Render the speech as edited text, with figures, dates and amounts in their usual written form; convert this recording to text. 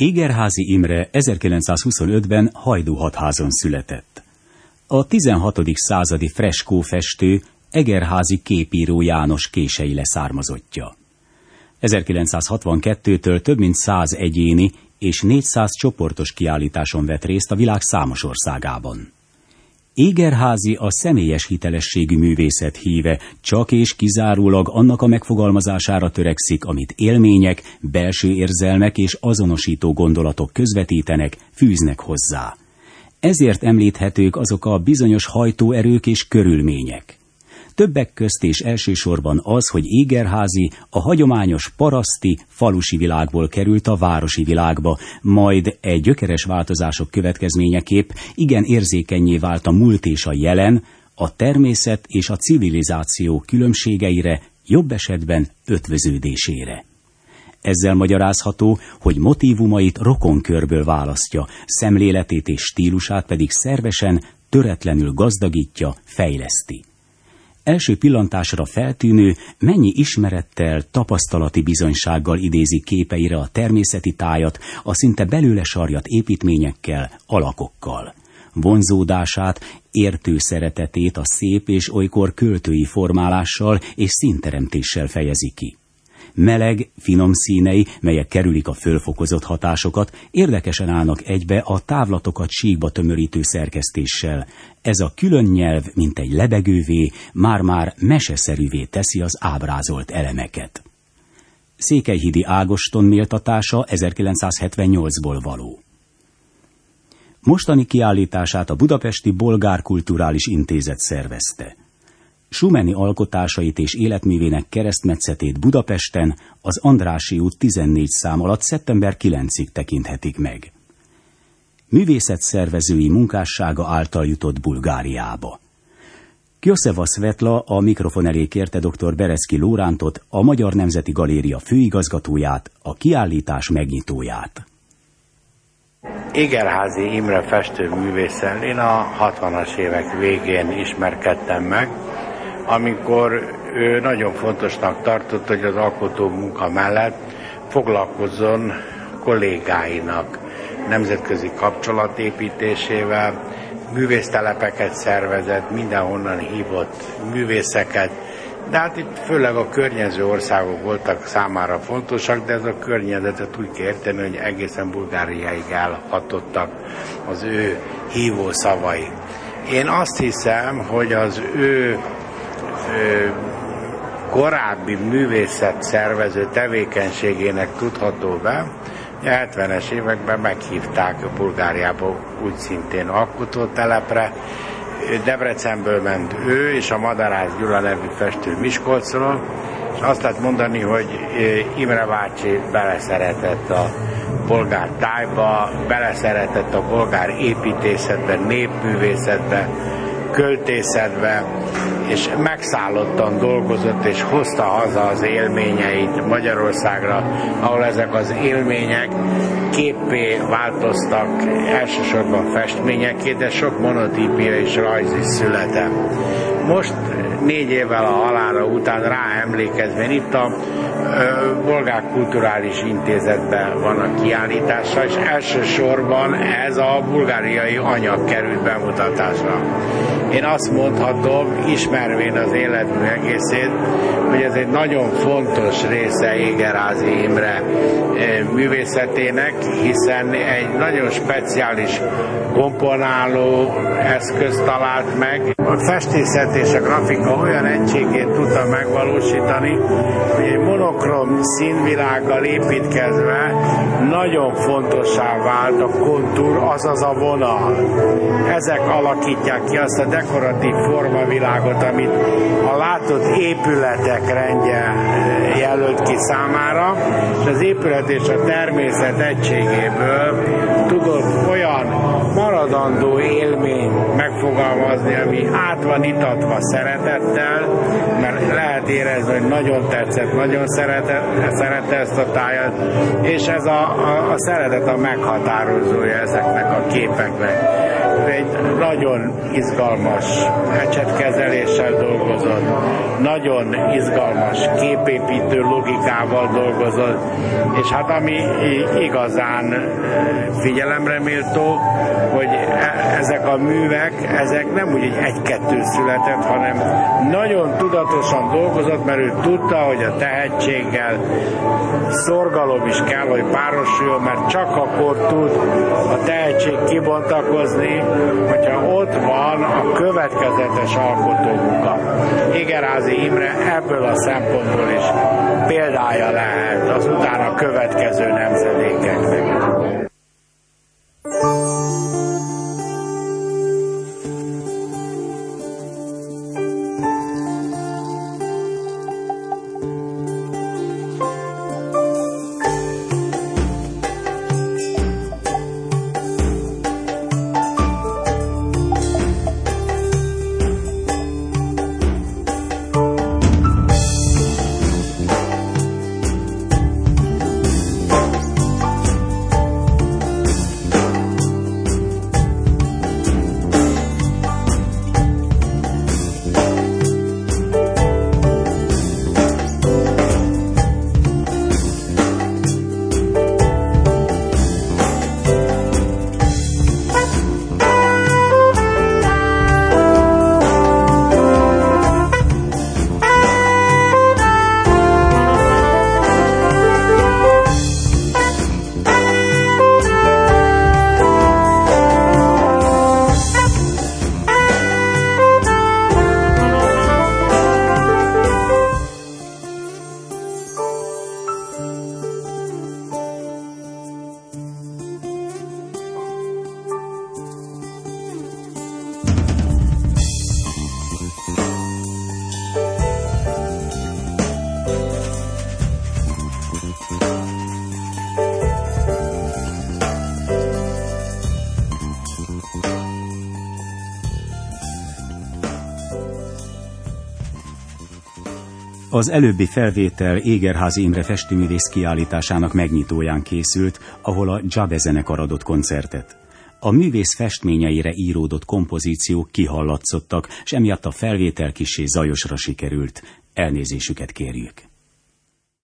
Egerházy Imre 1925-ben Hajdúhatházon született. A 16. századi freskófestő Egerházy képíró János kései leszármazottja. 1962-től több mint 100 egyéni és 400 csoportos kiállításon vett részt a világ számos országában. Egerházy a személyes hitelességű művészet híve, csak és kizárólag annak a megfogalmazására törekszik, amit élmények, belső érzelmek és azonosító gondolatok közvetítenek, fűznek hozzá. Ezért említhetők azok a bizonyos hajtóerők és körülmények. Többek közt és elsősorban az, hogy Egerházy a hagyományos paraszti, falusi világból került a városi világba, majd gyökeres változások következményeképp igen érzékennyé vált a múlt és a jelen, a természet és a civilizáció különbségeire, jobb esetben ötvöződésére. Ezzel magyarázható, hogy motívumait rokonkörből választja, szemléletét és stílusát pedig szervesen, töretlenül gazdagítja, fejleszti. Első pillantásra feltűnő, mennyi ismerettel, tapasztalati bizonysággal idézi képeire a természeti tájat, a szinte belőle sarjat építményekkel, alakokkal. Vonzódását, értő szeretetét a szép és olykor költői formálással és színteremtéssel fejezi ki. Meleg, finom színei, melyek kerülik a fölfokozott hatásokat, érdekesen állnak egybe a távlatokat síkba tömörítő szerkesztéssel. Ez a külön nyelv, mint egy lebegővé, már-már meseszerűvé teszi az ábrázolt elemeket. Székelyhídi Ágoston méltatása 1978-ból való. Mostani kiállítását a Budapesti Bolgár Kulturális Intézet szervezte. Schumanni alkotásait és életművének keresztmetszetét Budapesten az Andrássy út 14 szám alatt szeptember 9-ig tekinthetik meg. Művészetszervezői munkássága által jutott Bulgáriába. Kjoszeva Svetla a mikrofon elé kérte dr. Bereszki Lórántot, a Magyar Nemzeti Galéria főigazgatóját, a kiállítás megnyitóját. Egerházy Imre festőművésszel én a 60-as évek végén ismerkedtem meg, amikor ő nagyon fontosnak tartott, hogy az alkotó munka mellett foglalkozzon kollégáinak nemzetközi kapcsolatépítésével, művésztelepeket szervezett, mindenhonnan hívott művészeket, de hát itt főleg a környező országok voltak számára fontosak, de ez a környezetet úgy kell érteni, hogy egészen Bulgáriáig elhatottak az ő hívó szavai. Én azt hiszem, hogy az ő korábbi művészetszervező tevékenységének tudható be. A 70-es években meghívták Bulgáriába úgy szintén alkotótelepre. Debrecenből ment ő és a Madarász Gyula nevű festő Miskolcról, és azt lehet mondani, hogy Imre bácsi beleszeretett a bolgár tájba, beleszeretett a bolgár építészetbe, népművészetbe, költészetbe, és megszállottan dolgozott, és hozta haza az élményeit Magyarországra, ahol ezek az élmények képpé változtak, elsősorban festményeké, de sok monotípia és rajz is született. Most 4 évvel a halála után ráemlékezve itt a Bolgár Kulturális Intézetben van a kiállítása, és elsősorban ez a bulgáriai anyag került bemutatásra. Én azt mondhatom, ismervén az életmű egészét, hogy ez egy nagyon fontos része Egerházy Imre művészetének, hiszen egy nagyon speciális komponáló eszközt talált meg. A festészet és a grafika olyan egységét tudta megvalósítani, hogy egy monokrom színvilággal építkezve nagyon fontossá vált a kontúr, azaz a vonal. Ezek alakítják ki azt a dekoratív formavilágot, amit a látott épületek rendje jelölt ki számára, és az épület és a természet egységéből tudott olyan maradandó élményt megfogalmazni, ami át van itatva szeretettel, mert lehet érezni, hogy nagyon tetszett, nagyon szerette ezt a tájat, és ez a szeretet a meghatározója ezeknek a képeknek. egy nagyon izgalmas ecsetkezeléssel dolgozott, nagyon izgalmas képépítő logikával dolgozott, és hát ami igazán figyelemre méltó, hogy ezek a művek, ezek nem úgy egy-kettő született, hanem nagyon tudatosan dolgozott, mert ő tudta, hogy a tehetséggel szorgalom is kell, hogy párosuljon, mert csak akkor tud a tehetség kibontakozni, hogyha ott van a következetes alkotómunka. Egerházy Imre ebből a szempontból is példája lehet az utána következő nemzedékeknek. Az előbbi felvétel Egerházy Imre festőművész kiállításának megnyitóján készült, ahol a Dzsabe zenekar adott koncertet. A művész festményeire íródott kompozíciók kihallatszottak, s emiatt a felvétel kissé zajosra sikerült. Elnézésüket kérjük.